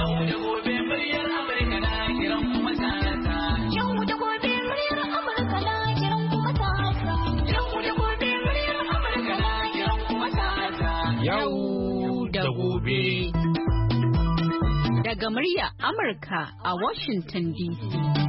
Daga murya Amurka a Washington DC.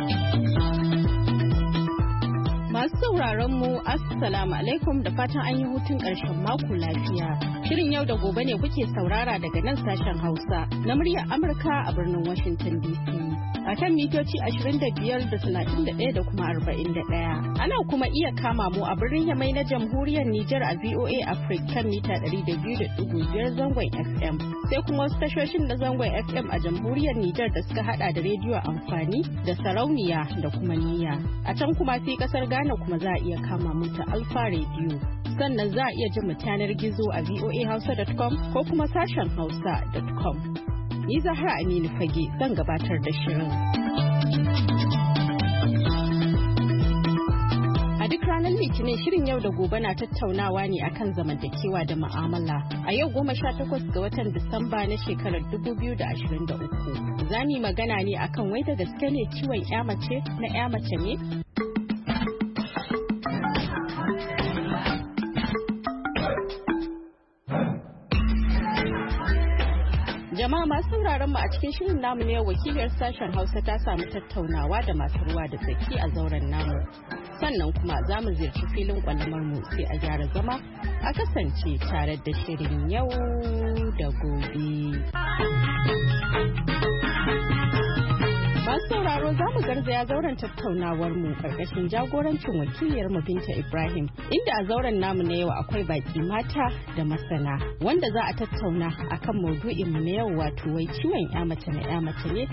Masu sauraron mu Assalamu alaikum da fatan an yi hutun ƙarshen mako lafiya. Shirin yau da gobe ne kuke saurara daga nan sashen Hausa na muryar Amurka a birnin Washington DC. A kan mitoci 25 da 31 da kuma 41. Ana kuma iya kama mu a birnin Yamai na Jamhuriyar Nijar a VOA Africa kan mita 200.5 zangon FM. Sai kuma wasu tashoshin da zangon FM a Jamhuriyar Nijar da suka hada da rediyo amfani da sarauniya da kuma niyya. A can kuma sai kasar Ghana kuma za a iya kama mu ta Alfa Radio. Sannan za a iya jin mu yanar gizo a voahausa.com ko kuma sashen hausa.com. Ni Zahra Aminu Fage zan gabatar da shirin. A duk ranar Litinin shirin yau da gobe na tattaunawa ne akan zamantakewa da mu'amala. A yau 18 ga watan Disamba na shekarar 2023. Za mu yi magana ne akan wai da gaske ne ciwon ya mace na ya mace ne? Jama'a masu sauraron mu a cikin shirin namu ne wakiliyar sashen Hausa ta samu tattaunawa da masu ruwa da tsaki a zauren namu. Sannan kuma za mu ziyarci filin kwalamar mu sai a gyara zama a kasance tare da shirin yau da gobe. Masu sauraro za mu garzaya zauren tattaunawar mu karkashin jagorancin wakiliyar mu Binta Ibrahim inda a zauren namu na yau akwai baki mata da masana wanda za a tattauna akan maudu'in mu na yau wato wai ciwon ya mace na ya mace ne.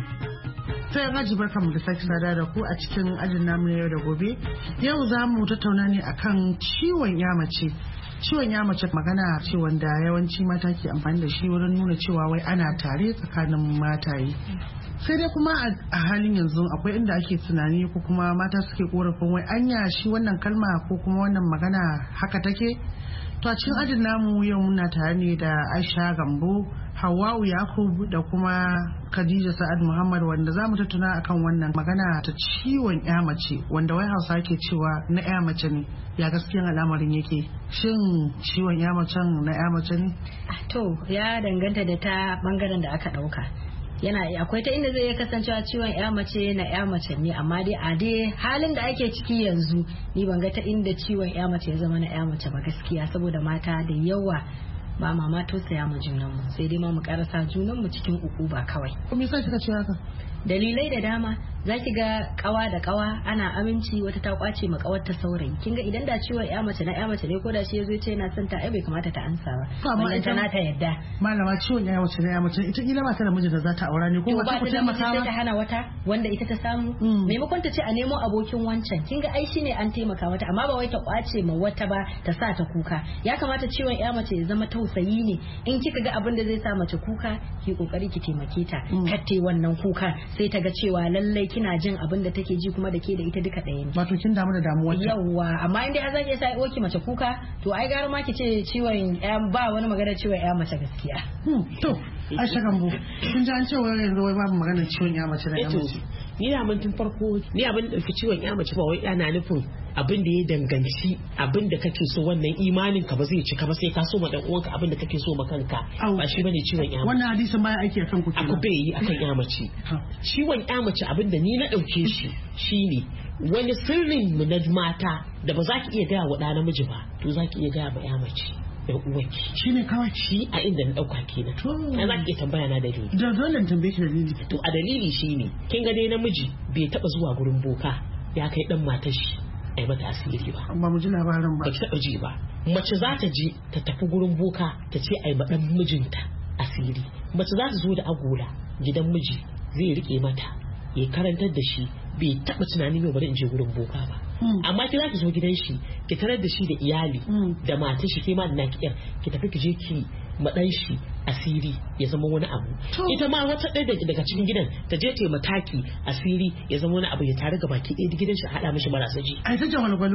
Sai an aji barkamu da sake sada da ku a cikin ajin namu na yau da gobe. Yau za mu tattauna ne akan ciwon ya mace. Ciwon ya mace magana ce wanda yawanci mata ke amfani da shi wurin nuna cewa wai ana tare tsakanin mataye. Sai dai kuma a halin yanzu akwai inda ake tunani ko kuma mata suke korafin wai anya shi wannan kalma ko kuma wannan magana haka take. To a cikin ajin namu yau muna tare ne da Aisha Gambo, Hawwa'u Yakub da kuma Khadija Sa'ad Muhammad wanda za mu tattauna akan wannan magana ta ciwon ya mace wanda wai Hausa ke cewa na ya mace ne. Ya gaskiyan al'amarin yake? Shin ciwon ya macen na ya mace ne? To ya danganta da ta bangaren da aka dauka. Yana akwai ta inda zai iya kasancewa ciwon ya mace na ya mace ne amma dai a dai halin da ake ciki yanzu ni ban ga ta inda ciwon ya mace ya zama na ya mace ba gaskiya saboda mata da yawa ba ma tausaya ma junanmu sai dai ma mu karasa junanmu cikin ukuba kawai. Me yasa kika ce haka? Dalilai da dama zaki ga kawa da kawa ana aminci wata ta kwace ma kawar ta saurayi kin ga idan da ciwon ya mace na ya mace ne ko da shi yazo ce yana son ta ai bai kamata ta ansa ba amma ita na ta yadda malama ciwon ya mace na ya mace ita kila ba ta da mijin da za ta aura ne ko ba ta taimaka ba ta hana wata wanda ita ta samu maimakon ta ce a nemo abokin wancan kin ga ai shine an taimaka mata amma ba wai ta kwace ma wata ba ta sa ta kuka ya kamata ciwon ya mace ya zama tausayi ne in kika ga abin da zai sa mace kuka ki kokari ki taimake ta katte wannan kuka sai ta ga cewa lallai kina jin abin da take ji kuma da ke da ita duka ɗaya ne. Wato kin damu da damuwar ta. Yawwa amma in dai har zaki sa ki mace kuka to ai gara ma ki ce ciwon ba wani magana ciwon ya mace gaskiya. To Aisha Gambo kin ji an ce wai yanzu wai babu magana ciwon ya mace da ya mace. Ni da mun tun farko ni abin da ɗauki ciwon ya mace ba wai ana nufin abin da ya danganci abin da kake so wannan imanin ka ba zai cika ba sai ka so ma dan uwanka abin da kake so ma kanka ba shi bane ciwon ya mace. Wannan hadisin baya aiki akan ku kenan. Aku bai yi akan ya mace. Ciwon ya mace abin da ni na ɗauke shi shine wani sirrin mu na mata da ba za ki iya gaya wa ɗa namiji ba to za ki iya gaya ma ya mace. Da uwaki shi ne kawai shi a inda na dauka kenan na za ki tambaya na dalili da dole tambaye ki dalili to a dalili shine kin ga dai namiji bai taba zuwa gurin boka ya kai dan matar shi ai mata asiri ba amma mu ji labarin ba ki taba ji ba mace za ta je ta tafi gurin boka ta ce ai ma dan mijinta asiri mace za ta zo da agola gidan miji zai rike mata ya karantar da shi bai taba tunanin yau bari in je gurin boka ba amma ki za ki zo gidan shi ki tarar da shi da iyali da matar shi ke ma da naki yar ki tafi ki je ki madan shi asiri ya zama wani abu ita ma wata ɗaya daga cikin gidan ta je ta mataki asiri ya zama wani abu ya tare ga baki ɗaya gidan shi haɗa mishi marasa ji ai ta jagwalgwalo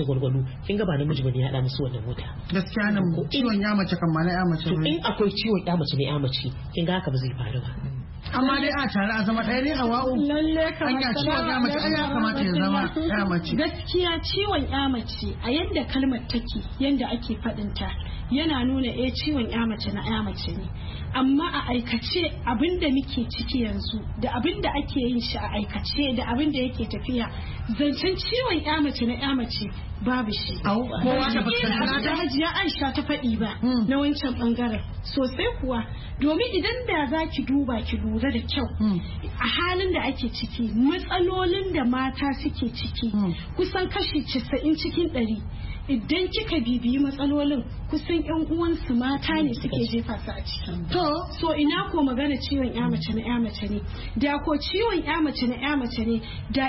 kin ga ba namiji bane ya haɗa musu wannan wuta gaskiya nan ciwon ya mace kan ma na ya mace to in akwai ciwon ya mace ne ya mace kin ga haka ba zai faru ba amma dai a tare a zama ɗaya ne a wa'u lalle hanya ciwon ya mace ai ya kamata ya zama ya mace gaskiya ciwon ya mace a yadda kalmar take yadda ake faɗinta yana nuna ciwon ya mace na ya mace ne amma a aikace abinda muke ciki yanzu da abinda ake yin shi a aikace da abinda yake tafiya zancen ciwon ya mace na ya mace babu shi kowa ta fuskanta da Hajiya Aisha ta faɗi ba na wancan bangaren sosai kuwa domin idan da za ki duba ki lura da kyau a halin da ake ciki matsalolin da mata suke ciki kusan kashi 90 cikin 100 idan kika bibiyi matsalolin kusan yan uwansu mata ne suke jefa su a ciki to so ina ko magana ciwon ya mace na ya mace ne da ko ciwon ya mace na ya mace ne da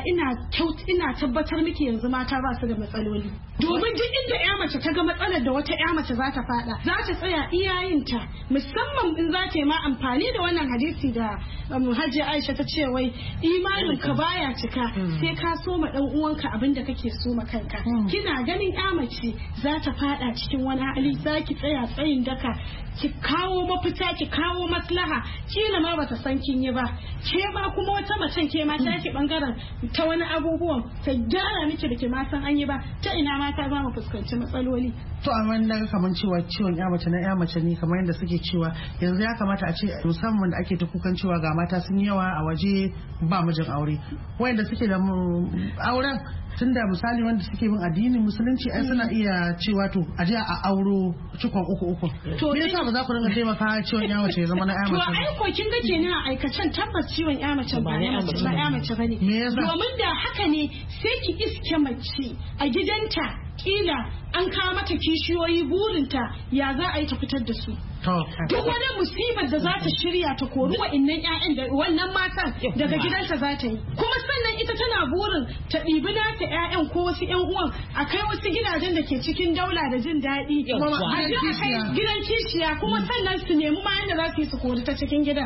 ina tabbatar miki yanzu mata ba su da matsaloli domin duk inda ya mace ta ga matsalar da wata ya mace za ta fada za ta tsaya iyayenta musamman in za ta yi ma amfani da wannan hadisi da Hajiya Aisha ta ce wai imanin ka baya cika sai ka soma dan uwanka abinda kake soma kanka kina ganin ya mace za ta fada cikin wani hali za ki tsaya tsayin daka ki kawo mafita ki kawo maslaha kila ma bata san kin yi ba ke ba kuma wata macen ke ma ta ki bangaren ta wani abubuwan ta gyara miki da ke ma san an yi ba ta ina mata za mu fuskanci matsaloli to amma na kaman cewa ciwon ya mace na ya mace ne kamar yadda suke cewa yanzu ya kamata a ce musamman da ake ta kukan cewa ga mata sun yawa a waje ba mijin aure wanda suke da auren tunda misali wanda suke bin addinin musulunci ai suna iya cewa to a je a auro cikon uku to me yasa ba za ku rinka taimaka ciwon ya mace ya zama na ya mace to ai ko kin ga kenan a aikacen tabbas ciwon ya mace ba ya mace bane domin da haka ne sai ki iske mace a gidanta kila an kawo mata kishiyoyi burinta ya za a yi ta fitar da su duk wani musibar da za ta shirya ta kori wa'annan ƴaƴan da wannan matan daga gidanta za ta yi kuma sannan ita tana burin ta ɗibi nata ƴaƴan ko wasu ƴan uwan a kai wasu gidajen da ke cikin daula da jin daɗi a je a kai gidan kishiya kuma sannan su nemi ma yadda za su yi su kori ta cikin gidan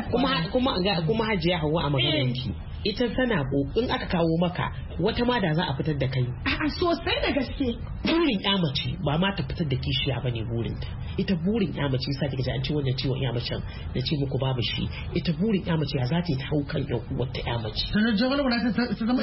kuma Hajiya Hauwa a maganar ita tana in aka kawo maka wata ma da za a fitar da kai a sosai da gaske burin ya mace ba ma ta fitar da kishiya bane burinta ita burin ya mace sai kika ji an ci wannan ciwon ya mace da ce muku babu shi ita burin ya mace ya za ta hau kan yan uwarta ya mace sanar jawal wala ta zama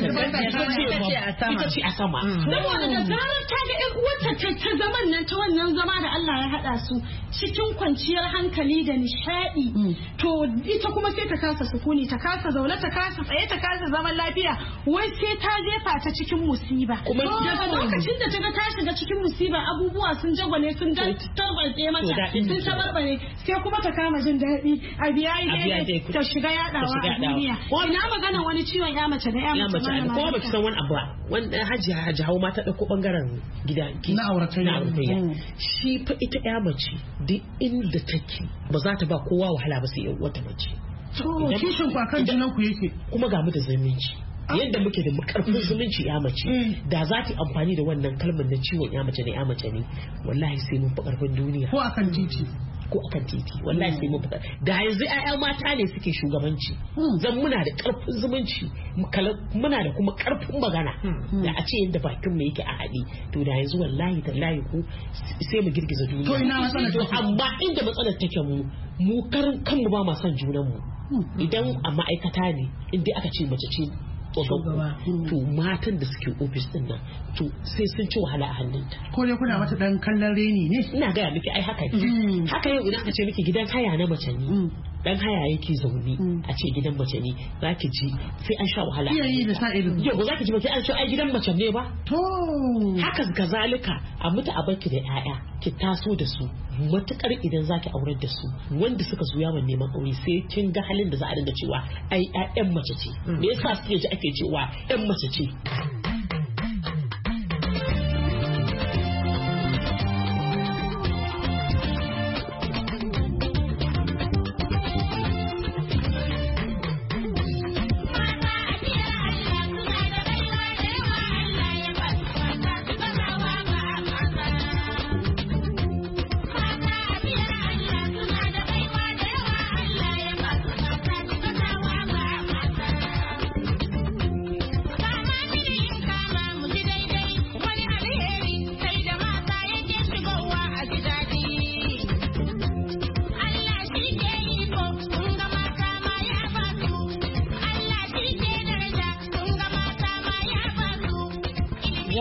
ita ce a sama saboda da zarar ta ga yan uwarta ta zaman nan ta wannan zama da Allah ya hada su cikin kwanciyar hankali da nishadi to ita kuma sai ta kasa sukuni ta kasa zaune ta kasa tsaye ta kasa zaman lafiya wai sai ta jefa ta cikin musiba daga lokacin da ta ga ta shiga cikin musiba abubuwa sun jagwale sun tarbarce mata sun tabarbare sai kuma ta kama jin daɗi a biya ta shiga yadawa a duniya ina magana wani ciwon ya mace da ya mace ko ba ki san wani abu wanda Hajiya Hauwa ma ta dauko bangaren gida na auratayya shi fa ita ya mace duk inda take ba za ta ba kowa wahala ba sai wata mace kishin ku akan junan ku yake kuma ga mu da zumunci yadda muke da karfin zumunci ya mace da za ta amfani da wannan kalmar na ciwon ya mace ne wallahi sai mun fi karfin duniya ko akan titi wallahi sai mun fi da yanzu ƴaƴa mata ne suke shugabanci zan muna da karfin zumunci muna da kuma karfin magana da a ce yadda bakin mu yake a haɗe to da yanzu wallahi tallahi ku sai mu girgiza duniya to ina matsalar amma inda matsalar take mu karin kanmu ba ma son junan mu idan a ma'aikata ne inda aka ce mace ce to matan da suke ofis din nan to sai sun ci wahala a hannunta ko dai kuna mata dan kallon reni ne ina gaya miki ai haka haka yau idan aka ce miki gidan haya na mace ne dan haya yake zaune a ce gidan mace ne zaki ji sai an sha wahala iyayi da sa ido yau zaki ji ba sai an ce ai gidan mace ne ba to haka kazalika a mutu a barki da 'ya'ya ki taso da su matukar idan zaki aurar da su wanda suka zo yawon neman aure sai kin ga halin da za a dinga cewa ai 'ya'yan mace ce me yasa suke ji ake cewa 'yan mace ce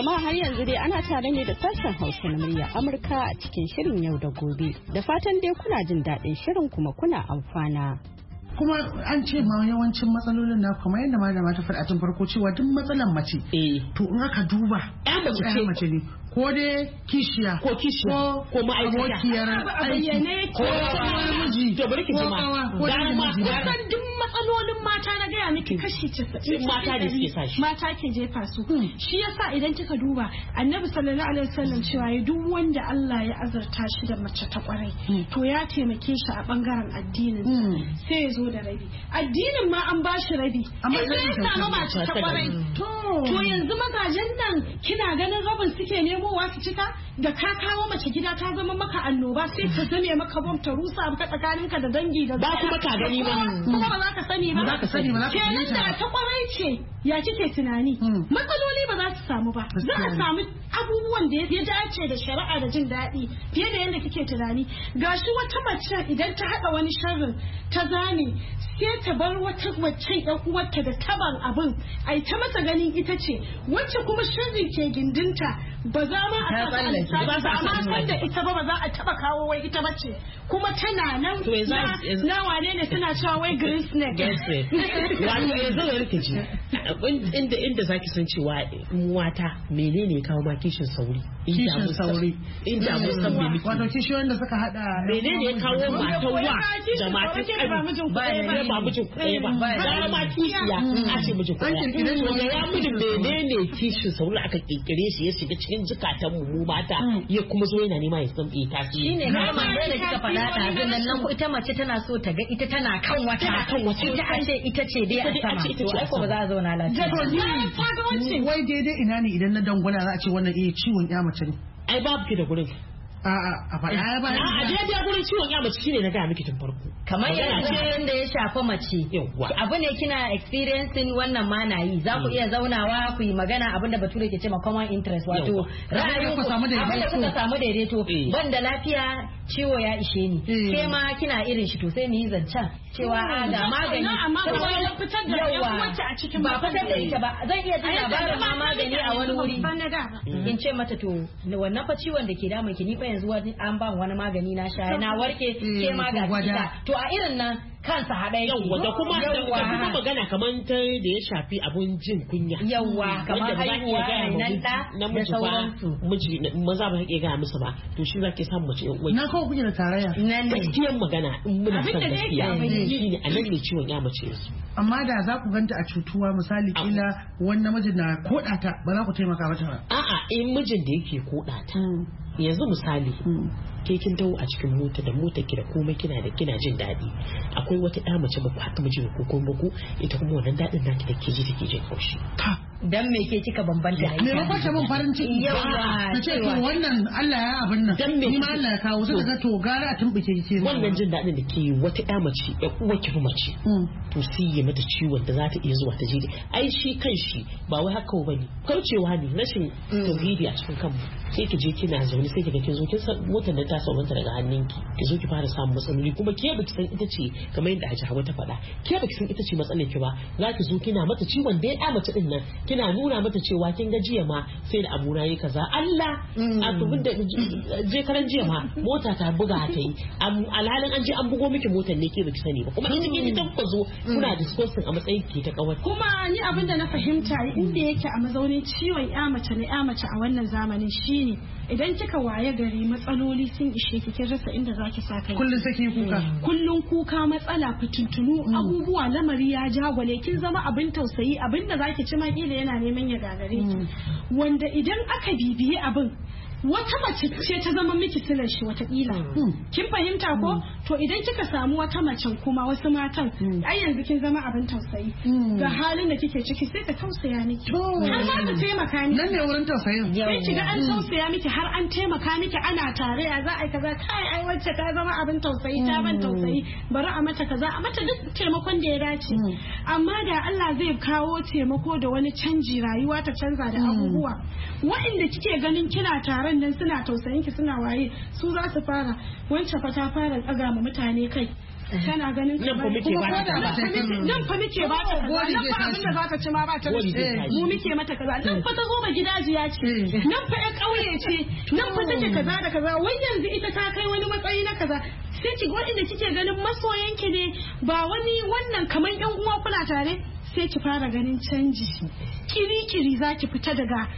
Jama'a har yanzu dai ana tare ne da sashen Hausa na murya Amurka a cikin shirin yau da gobe. Da fatan dai kuna jin daɗin shirin kuma kuna amfana. Kuma an ce ma yawancin matsalolin na kuma yadda malama ta faɗa tun farko cewa duk matsalan mace to in aka duba ya mace ne ko dai kishiya ko abokiyar aiki ko miji to bari ki ji ma duk matsalolin mata na gaya miki kashi 90 mata da suke sashi mata ke jefa su shi yasa idan kika duba annabi sallallahu alaihi wasallam cewa ya duk wanda Allah ya azurta shi da mace ta kwarai to ya taimake shi a bangaren addinin sai ya zo da rabi addinin ma an bashi rabi amma sai ya samu mace ta kwarai to yanzu mazajen nan kina ganin rabin suke nemowa su cika da ka kawo mace gida ta zama maka annoba sai ta zame maka bom ta rusa maka tsakaninka da dangi da ba kuma ka gani ba kuma ba za ka sani ba kenan da ta kwarai ce ya kike tunani matsaloli ba za su samu ba za a samu abubuwan da ya dace da shari'a da jin daɗi fiye da yadda kike tunani gashi wata mace idan ta haɗa wani sharrin ta zane sai ta bar wata wacce yan uwarta da taban abin ai ta masa ganin ita ce wacce kuma sharri ke gindinta ba za ma a ba za ma san da ita ba za a taba kawo wai ita bace kuma tana nan na wane ne suna cewa wai green snake wani yanzu da rike ji inda zaki san cewa mata menene kawo ma kishin sauri inda mun san me miki wato kishiyoyin da suka hada menene ya kawo matan wa da matan kai ba mijin kuɗaya ba da ma kishiya a ce mijin kuɗaya to ya mijin menene kishin sauri aka kirkire shi ya shiga cikin zukatan mu mata ya kuma zo yana nema ya san tasiri shine kalmar da kika faɗa da nan ko ita mace tana so ta ga ita tana kan wata ita an ce ita ce dai a sama to ai ko ba za a zauna lafiya wai daidai ina ne idan na dangwala za a ce wannan ciwon ya mace ne ai babu ki da gurin a faɗa ya ba a daidai gurin ciwon ya mace shine na ga miki tun farko kamar yadda ya shafa mace abu ne kina experiencing wannan ma na yi za ku iya zaunawa ku yi magana abin da bature ke ce ma common interest wato ra'ayin ku abin da kuka samu daidaito ban da lafiya ciwo ya ishe ni ke ma kina irin shi to sai mu yi zancen cewa ga magani amma ba ya fitar da wacce a cikin ba fitar da ita ba zan iya jin labarin ma magani a wani wuri in ce mata to wannan fa ciwon da ke damun ki ni fa yanzu an ban wani magani na sha na warke ke ma ga to a irin nan kansa haɗa yake yawwa da kuma magana kamar ta da ya shafi abun jin kunya yawwa kamar haihuwa nan da sauransu miji maza ba ke gaya musu ba to shi zaki samu mace yan uwa na kawo kuke da tarayya nan ne gaskiyar magana in muna son gaskiya shine a nan ne ciwon ya mace su amma da za ku ganta a cutuwa misali kila wani namijin na kodata ba za ku taimaka mata ba a'a in mijin da yake kodata yanzu misali ke kin tawo a cikin mota da mota ki da komai kina jin daɗi akwai wata ɗa mace ba ku haka miji ko kuma ku ita kuma wannan daɗin naki da ke ji take jin haushi dan me ke kika bambanta me ba kwace mun farin ciki yawa ce to wannan Allah ya abin nan ni ma Allah ya kawo sai ga to gara a tumbuke kike wannan jin daɗin da ke wata ɗa mace ya uwa ki mace to sai ya mata ciwon da za ta iya zuwa ta je ai shi kan shi ba wai haka bane kaucewa ne rashin tauhidi a cikin kanmu sai ki je kina zaune sai ki ga kin zo kin san motar da ta sauwanta daga hannunki ki zo ki fara samun matsaloli kuma ke baki san ita ce kamar yadda Hajji Hawa ta faɗa ke baki san ita ce matsalar ki ba za ki zo kina mata ciwon da ya mace din nan kina nuna mata cewa kin ga jiya ma sai da abu na yi kaza Allah a tubin da je karan jiya ma mota ta buga ta yi alhalin an je an bugo miki motar ne ke baki sani ba kuma ita ke ta zo kuna discussing a matsayin ki ta kawai kuma ni abin da na fahimta inda yake a mazaunin ciwon ya mace a wannan zamanin shine idan kika waye gari matsaloli sun ishe ki kin rasa inda zaki sa kai kullun sake kuka kullun kuka matsala fitintunu abubuwa lamari ya jagwale kin zama abin tausayi abin da zaki ci ma kila yana neman ya gagare ki wanda idan aka bibiye abin wata mace ce ta zama miki silar shi watakila kin fahimta ko to idan kika samu wata macen kuma wasu matan ai yanzu kin zama abin tausayi ga halin da kike ciki sai ka tausaya miki har ma ta taimaka miki nan ne wurin tausayin sai kiga an tausaya miki har an taimaka miki ana tare ya za a yi kaza kai ai wacce ta zama abin tausayi ta ban tausayi bari a mata kaza a mata duk taimakon da ya dace amma da Allah zai kawo taimako da wani canji rayuwa ta canza da abubuwa waɗanda kike ganin kina tare nan suna tausayin ki suna waye su za su fara wancan fa ta fara tsaga ma mutane kai tana ganin nan fa muke ba ta nan fa muke ba ta kaza nan fa abin da za ta ci ma ba ta mu muke mata kaza nan fa ta zo ba gidajiya ce nan fa ya kauye ce nan fa take kaza da kaza wai yanzu ita ta kai wani matsayi na kaza sai ki ga wanda kike ganin masoyanki ne ba wani wannan kamar yan uwa kuna tare sai ki fara ganin canji kiri-kiri za ki fita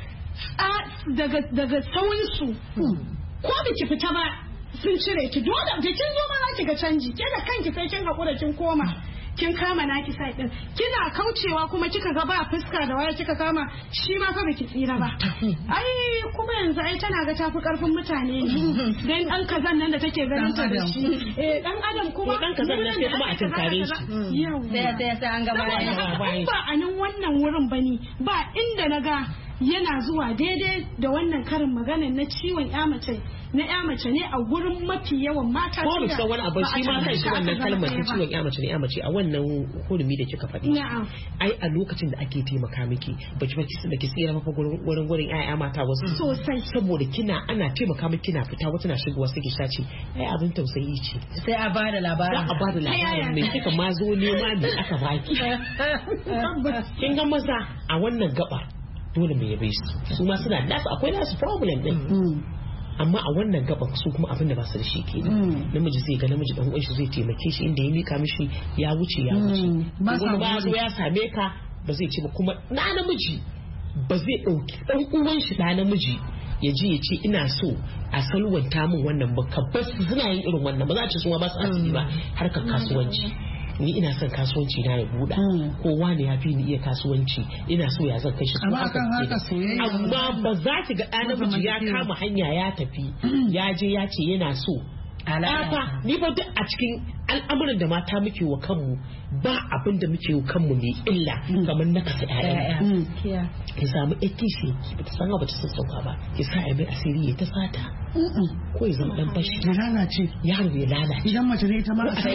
daga sauransu ko da ki fita ba sun cire ki dole da kin zo ma za ki ga canji ke da kanki sai kin haƙura kin koma kin kama naki sai din kina kaucewa kuma kika ga ba fuska da waya kika kama shi ma fa baki tsira ba ai kuma yanzu ai tana ga tafi karfin mutane dan dan kazan nan da take ganin ta da shi dan adam kuma dan kazan nan sai kuma a tunkare shi sai an gaba ba a nan wannan wurin bane ba inda naga yana zuwa daidai da wannan karin magana na ciwon ya mace ne a gurin mafi yawan mata ko da wani abu shi ma kai shi wannan kalmar ta ciwon ya mace a wannan hurumi da kika faɗi ai a lokacin da ake taimaka miki baki da ki tsira fa gurin ƴaƴa mata wasu sosai saboda ana taimaka miki kina fita wata na shigowa sai ki sace ai abin tausayi ce sai a bada labarin me kika ma zo nema me aka baki kin ga maza a wannan gaba dole mu yabe su ma suna nasu akwai nasu problem din amma a wannan gaban su kuma abin da ba su da shi ke namiji zai ga namiji dan uwan shi zai taimake shi inda ya mika mishi ya wuce wani ba zo ya same ka ba zai ce ba kuma na namiji ba zai dauki dan uwan shi da namiji ya ji ya ce ina so a salwanta min wannan ba kabbas suna yin irin wannan ba za a ce su ma ba su asiri ba harkar kasuwanci ni ina son kasuwanci na ya buɗa kowa ne ya fi ni iya kasuwanci ina so ya zan kai shi amma ba za ki ga ɗan namiji ya kama hanya ya tafi ya je ya ce yana so Afa ni ba duk a cikin al'amuran da mata muke wa kanmu ba abin da muke wa kanmu mai illa kamar na kasa ƴaƴa. Ki samu kishi ki ta san ba ta sassauka ba ki sa ai mai asiri ya ta sata. Ko ya zama dan bashi. Ya lalace. Yaro ya lalace. Idan mace ne ta ma a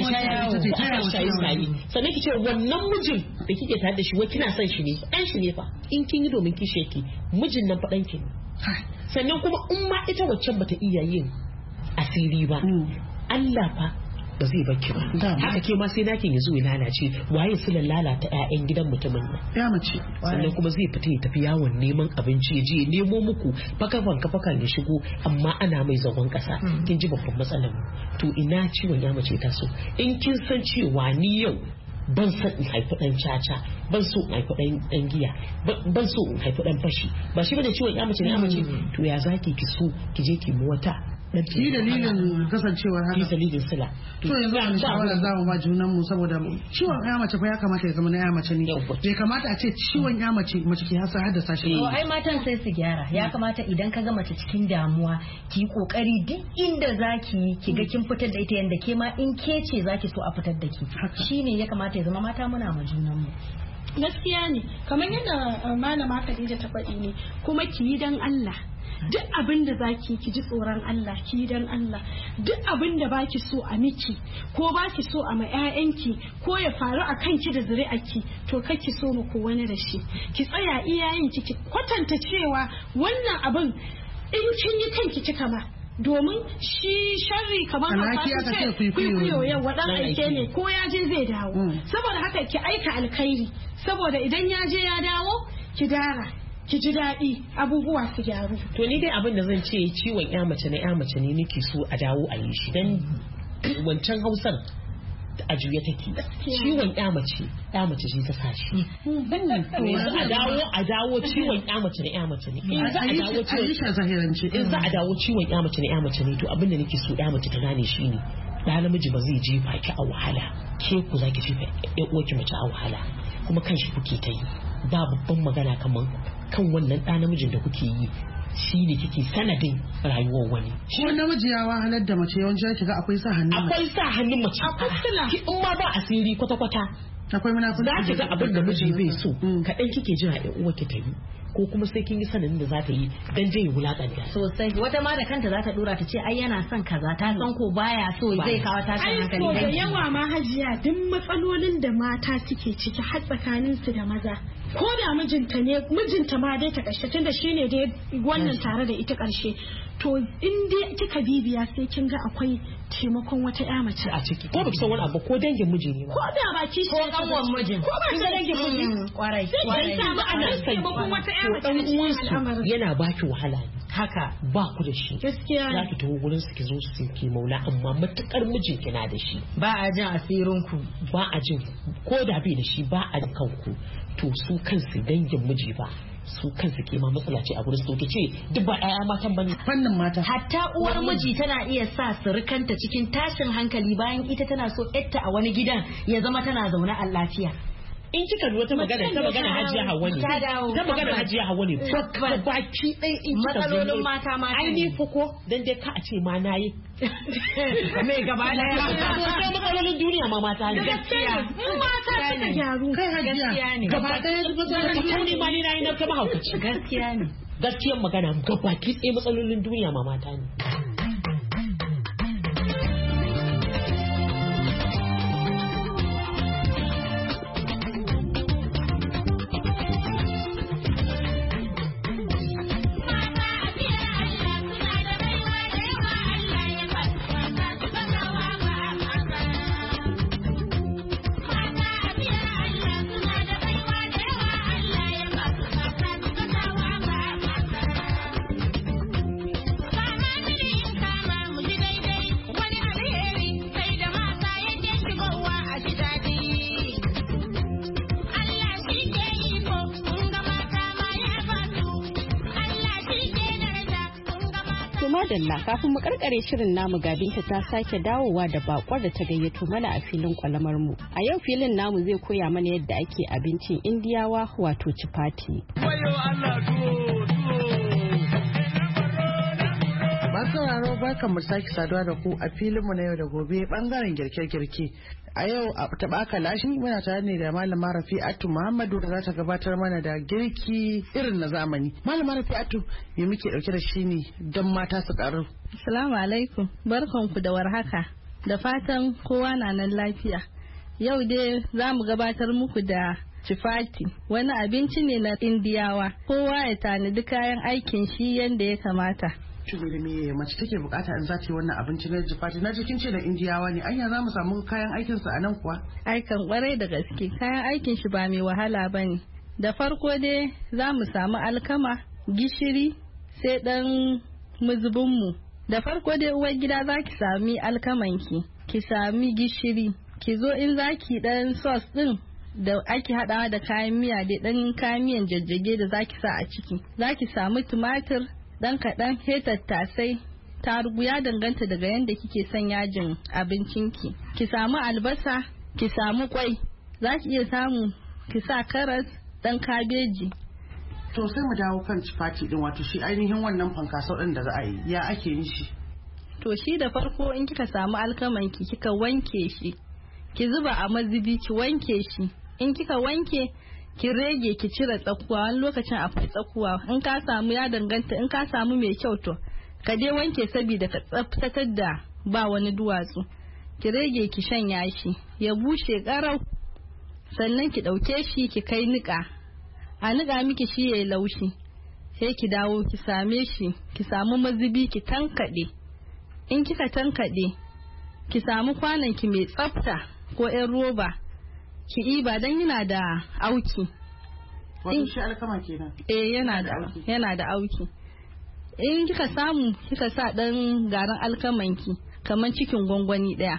sai sannan ki ce wannan mijin da kike tare da shi wai kina son shi ne dan shi ne fa in kin yi domin kishi yake mijin nan fa dan ki ne. Sannan kuma in ma ita waccan bata iya yin asiri ba Allah fa ba zai baki ba haka ke ma sai nakin yazo ya lalace waye su lalata ƴaƴan gidan mutumin nan ya mace sannan kuma zai fita ya tafi yawon neman abinci ya je ya nemo muku fakan ya shigo amma ana mai zagon kasa kin ji babban matsalar to ina ciwon ya mace ta so in kin san cewa ni yau ban san in haifi dan caca ban so in haifi dan giya ban so in haifi dan fashi ba shi bane ciwon ya mace to ya zaki ki so ki je ki mu wata Ki dalilin kasancewar haka. Ki dalilin sila. To yanzu a shawarar za mu ba junan mu saboda ciwon ya mace fa ya kamata ya zama na ya mace ne. Bai kamata a ce ciwon ya mace ke haddasa shi. To ai matan sai su gyara. Ya kamata idan ka ga mace cikin damuwa ki kokari duk inda zaki ki ga kin fitar da ita yanda ke ma in ke ce zaki so a fitar da ki. Shine ya kamata ya zama mata muna ma junan mu. Gaskiya ne kamar yadda malama Khadija ta faɗi ne kuma ki yi dan Allah. Duk abin da zaki ki ji tsoron Allah ki dan Allah duk abin da baki so a miki ko baki so a ma ƴaƴanki ko ya faru a kanki da zuri'arki to kake so mu ko wani da shi ki tsaya iyayenki ki kwatanta cewa wannan abin in kin yi kanki kika ma domin shi sharri kamar haka ce kuyo yau wadan aike ne ko ya je zai dawo saboda haka ki aika alkhairi saboda idan ya je ya dawo ki dara ki ji daɗi abubuwa su gyaru. To ni dai abin da zan ce ciwon ya mace ne nake so a dawo a yi shi dan wancan Hausan a juya take. Ciwon ya mace ce ta sashi. Yanzu a dawo ciwon ya mace ne. In za a dawo ciwon ya mace ne to abin da nake so ya mace ta gane shi ne. Da namiji ba zai jefa ki a wahala ke ku zaki jefa ƴan uwarki mace a wahala kuma kan shi kuke ta yi ba babban magana kamar kan wannan ɗa namijin da kuke yi shi ne kike sanadin rayuwar wani. Shi namiji ya wahalar da mace yawanci ya shiga akwai sa hannun mace. Akwai sa hannun mace. In ma ba asiri kwata-kwata. Akwai munafurci. Za ki ga abin da miji bai so kaɗan kike jira ƴan uwa ki ta yi. Ko kuma sai kin yi sanin da za ta yi dan je ya wulakanta. Sosai wata ma da kanta za ta dora ta ce ai yana son kaza ta san ko baya so zai kawo tashin hankali. Ai da yawa ma hajiya duk matsalolin da mata suke ciki har tsakanin su da maza ko da mijinta ma dai ta ƙarshe tunda shine dai wannan tare da ita ƙarshe to in dai kika bibiya sai kin ga akwai taimakon wata ƴa mace a ciki ko ba san wani abu ko dangin miji ne ba ko da ba kishi ko kanwan mijin ko ba dangin miji kwarai sai ta ba ana taimakon wata ƴa mace dan uwansu yana baki wahala ne haka ba ku da shi gaskiya za ki taho gurin su ki zo su ki maula amma matukar mijin ki na da shi ba a jin asirin ku ba a jin ko da bai da shi ba a jin kanku to su kansu dangin miji ba su kansu ke ma matsala ce a gurin su ce duk ba ƴaƴa matan bane fannin mata hatta uwar miji tana iya sa surukanta cikin tashin hankali bayan ita tana so ƴarta a wani gidan ya zama tana zaune a lafiya in kika lura ta magana Hajiya Hauwa ne ta magana Hajiya Hauwa ne baki ɗaya in kika matsalolin mata ai ni fuko dan dai ka a ce ma nayi me gaba daya sai matsalolin duniya ma mata ne gaskiya mata suka gyaru kai Hajiya ne gaba ɗaya matsalolin ma ni nayi na kama haukaci gaskiya ne gaskiyar magana gabaki ɗaya matsalolin duniya ma mata ne madalla kafin mu karkare shirin namu ga Binta ta sake dawowa da bakwar da ta gayyato mana a filin kwalamar mu. A yau filin namu zai koya mana yadda ake abincin Indiyawa wato chapati. Masu sauraro barkan mu sake saduwa da ku a filin mu na yau da gobe bangaren girke-girke. A yau a taɓa kalashi muna tare ne da Malama Rafi'atu Muhammadu da za ta gabatar mana da girki irin na zamani. Malama Rafi'atu me muke ɗauke da shi ne don mata su ƙaru? Assalamu alaikum, barkanku da warhaka, da fatan kowa na nan lafiya. Yau dai za mu gabatar muku da chapati, wani abinci ne na Indiyawa. Kowa ya tanadi kayan aikin shi yadda ya kamata. Tumi da me mace take bukata in za ta yi wannan abinci na chapati? Na cikin ce da Indiyawa ne, anya za mu samu kayan aikin su a nan kuwa? Aikan kwarai da gaske, kayan aikin shi ba mai wahala ba ne. Da farko dai za mu samu alkama, gishiri, sai dan muzubinmu. Da farko dai uwar gida za ki sami alkamanki, ki sami gishiri, ki zo in za ki dan sauce din da ake hadawa da kayan miya dai dan kayan miyan jajjage da za ki sa a ciki. Za ki samu tumatir dan kaɗan, he tattasai, tarugu, ya danganta daga yadda kike son yajin abincinki. Ki samu albasa, ki samu kwai, za ki iya samu ki sa karas, dan kabeji. To sai mu dawo kan chapati din, wato shi ainihin wannan fankasau din da za a yi, ya ake yin shi? To shi da farko in kika samu alkamanki kika wanke shi, ki zuba a mazubi ki wanke shi. In kika wanke ki rege ki cire tsakuwa, wani lokacin akwai tsakuwa, in ka samu ya danganta, in ka samu mai kyau to ka dai wanke saboda ka tsaftatar da ba wani duwatsu. Ki rege ki shanya shi ya bushe karau, sannan ki dauke shi ki kai nika, a nika miki shi yayi laushi, sai ki dawo ki same shi, ki samu mazubi ki tankade. In kika tankade ki samu kwanan ki mai tsafta ko yan roba ki iba dan yana da auki. Wato shi alkama kenan? Yana da auki. In kika samu kika sa dan garin alkamanki kamar cikin gwangwani daya,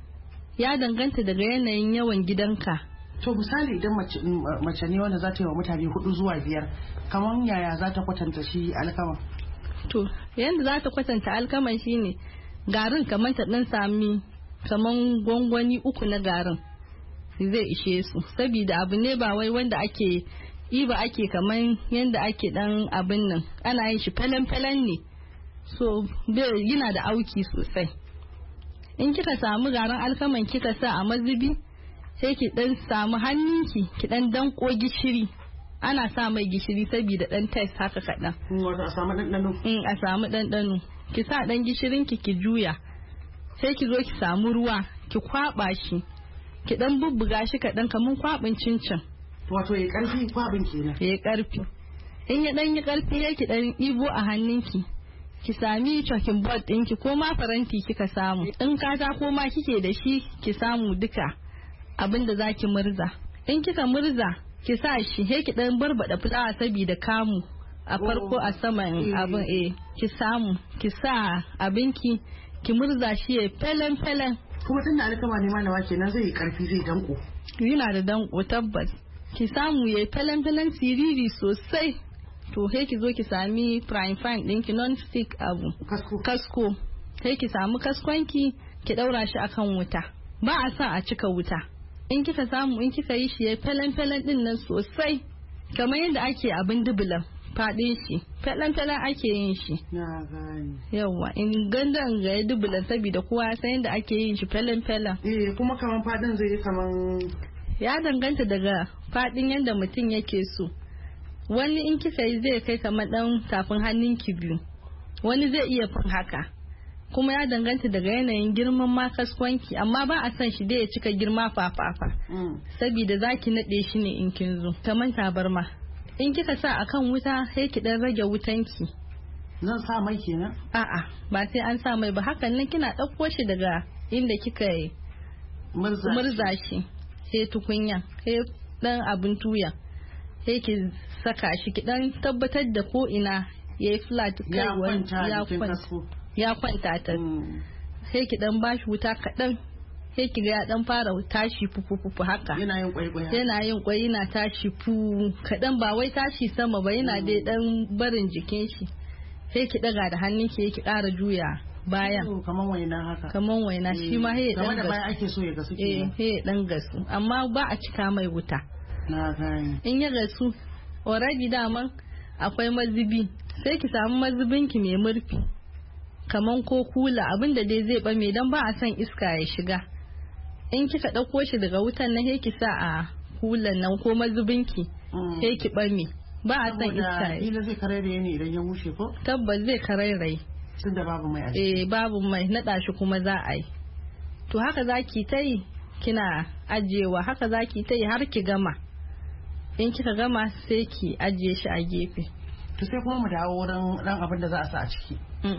ya danganta daga yanayin yawan gidanka. To misali idan mace ne wanda za ta yi wa mutane 4 zuwa 5, kamar yaya za ta kwatanta shi alkama? To yanda za ta kwatanta alkaman shine garin kamar ta dan sami kamar gwangwani 3 na garin zai ishe su, saboda abu ne ba wai wanda ake iba ake kaman yanda ake dan abin nan, ana yin shi falan ne, so yana da auki sosai. In kika samu garin alkaman kika sa a mazubi, sai ki dan samu hannunki ki dan danko gishiri, ana sa mai gishiri saboda dan taste haka kadan, wato a samu dandano. A samu dandano, ki sa dan gishirinki ki juya, sai ki zo ki samu ruwa ki kwaba shi, ki dan bubbuga shi kaɗan kamar kwabin cincin. wato ya karfi kwabin kenan ya karfi. In ya dan yi karfi ya ki dan ibo a hannunki ki sami choking board ɗinki ko ma faranti kika samu, in katako ma kike da shi ki samu duka abinda zaki murza. In kika murza ki sa shi he ki dan barbada fulawa saboda kamu a farko a saman abin ki samu ki sa abinki ki murza shi ya felen kuma tunda alkama ne malama kenan zai yi karfi zai danko. Yana da danko tabbas. Ki samu ya felen siriri sosai. To he ki zo ki sami frying pan ɗinki non stick abu kasko. He ki samu kaskonki ki daura shi akan wuta. Ba a sa a cika wuta. In kika samu in kika yi shi ya felen din nan sosai kamar yadda ake abin dubulan faɗin shi felen ake yin shi. Na gani. Yawwa in gandan ga ya dubulan saboda kowa san yadda ake yin shi felen. Kuma kaman faɗin zai yi kaman. Ya danganta daga faɗin yadda mutum yake so. Wani in kika yi zai kai kamar dan tafin hannunki biyu. Wani zai iya fin haka. Kuma ya danganta daga yanayin girman makaskwanki amma ba a san shi da ya cika girma fafafa. Saboda zaki naɗe shi ne in kin zo kamar tabarma. In kika sa akan wuta sai ki dan rage wutanki. Zan sa mai kenan? A'a ba sai an sa mai ba, hakan nan kina ɗauko shi daga inda kika yi murza shi sai tukunya sai dan abin tuya sai ki saka shi ki dan tabbatar da ko ina yayi flat ya kwanta ta sai ki dan bashi wuta kaɗan sai ki ga ya dan fara tashi fufu haka yana yin kwai yana tashi fu kaɗan ba wai tashi sama ba yana dai dan barin jikin shi sai ki daga da hannun ki ƙara juya bayan kaman waina haka shi ma he dan gasu baya ake so ya gasu he dan gasu amma ba a cika mai wuta. Na gani. In ya gasu already daman akwai mazubi sai ki samu mazubin ki mai murfi kaman ko kula abinda dai zai bame dan ba a son iska ya shiga. In kika dauko shi daga wutan nan he ki sa a kulan nan ko mazubin ki he ki bame ba a son iska ya shiga. Zai karairaye ne idan ya bushe ko? Tabbas zai karairaye. Tunda babu mai a ciki. Babu mai nada shi kuma za a yi. To haka zaki ta yi kina ajiyewa haka zaki ta yi har ki gama. In kika gama sai ki ajiye shi a gefe. To sai kuma mu dawo wurin dan abin da za a sa a ciki.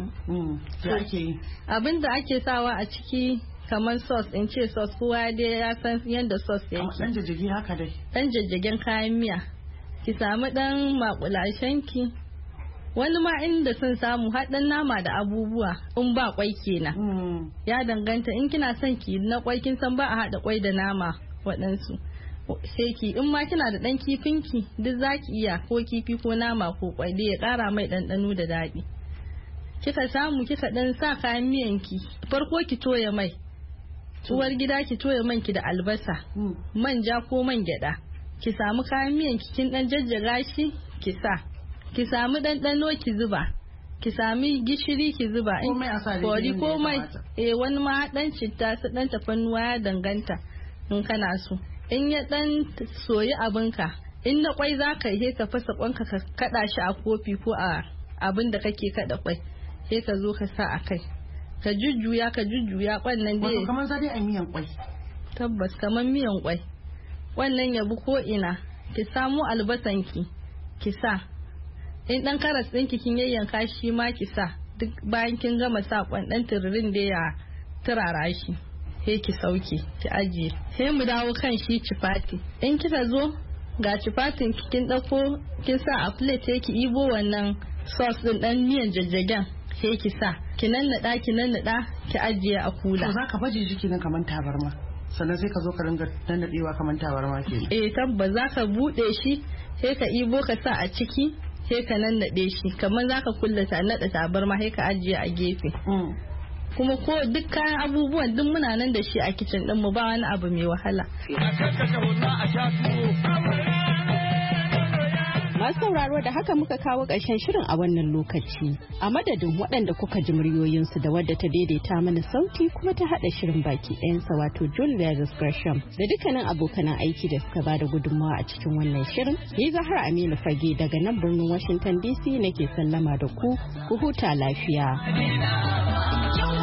Ya ake yi? Abin da ake sawa a ciki kamar sauce in ce sauce kowa dai ya san yadda sauce yake. Dan jajjage haka dai. Dan jajjagen kayan miya. Ki samu dan makulashen ki. Wani ma inda sun samu haɗin nama da abubuwa in ba kwai kenan. Ya danganta in kina son ki na kwai kin san ba a haɗa kwai da nama waɗansu. Sai ki in ma kina da ɗan kifinki duk zaki iya ko kifi ko nama ko kwai da ya ƙara mai ɗanɗano da daɗi. Kika samu kika ɗan sa kayan miyanki farko ki toya mai. Uwar gida ki toya man ki da albasa, manja ko man gyaɗa. Ki samu kayan miyanki kin ɗan jajjaga shi ki sa. Ki samu ɗanɗano ki zuba, ki sami gishiri ki zuba, kori ko mai wani ma ɗan citta su ɗan tafannuwa ya danganta in kana so. In ya ɗan soyi abinka, in na kwai za ka yi ka fasa kwanka ka kaɗa shi a kofi ko a abin da kake kaɗa kwai, sai ka zo ka sa a kai, ka jujjuya kwan nan dai. Wato kamar za dai a miyan kwai. Tabbas kamar miyan kwai. Wannan ya bi ko ina, ki samo albasanki, ki sa. In dan karas ɗinki kin yayyanka shi ma ki sa duk bayan kin gama sa kwan dan tururin da ya turara shi sai ki sauke ki ajiye. Sai mu dawo kan shi cifati. In kika zo ga cifatin kin dauko kin sa a plate sai ki ibo wannan sauce din dan miyan jajjagen sai ki sa ki nannada ki ajiye a kula. To zaka baje shi kenan kaman tabarma. Sannan sai ka zo ka ringa nannadewa kaman tabarma kenan. Tabbas zaka bude shi sai ka ibo ka sa a ciki sai ka nannaɗe shi kamar zaka kullata naɗa tabarma sai ka ajiye a gefe. Kuma ko duk kayan abubuwan duk muna nan da shi a kicin din mu ba wani abu mai wahala. Masu sauraro da haka muka kawo ƙarshen shirin a wannan lokaci. A madadin waɗanda kuka ji muryoyinsu da wadda ta daidaita mana sauti kuma ta haɗa shirin baki ɗayansa wato Julia Gresham da dukkanin abokanan aiki da suka bada gudunmawa a cikin wannan shirin. Ni Zahra Aminu Fage daga nan birnin Washington DC nake sallama da ku huta lafiya.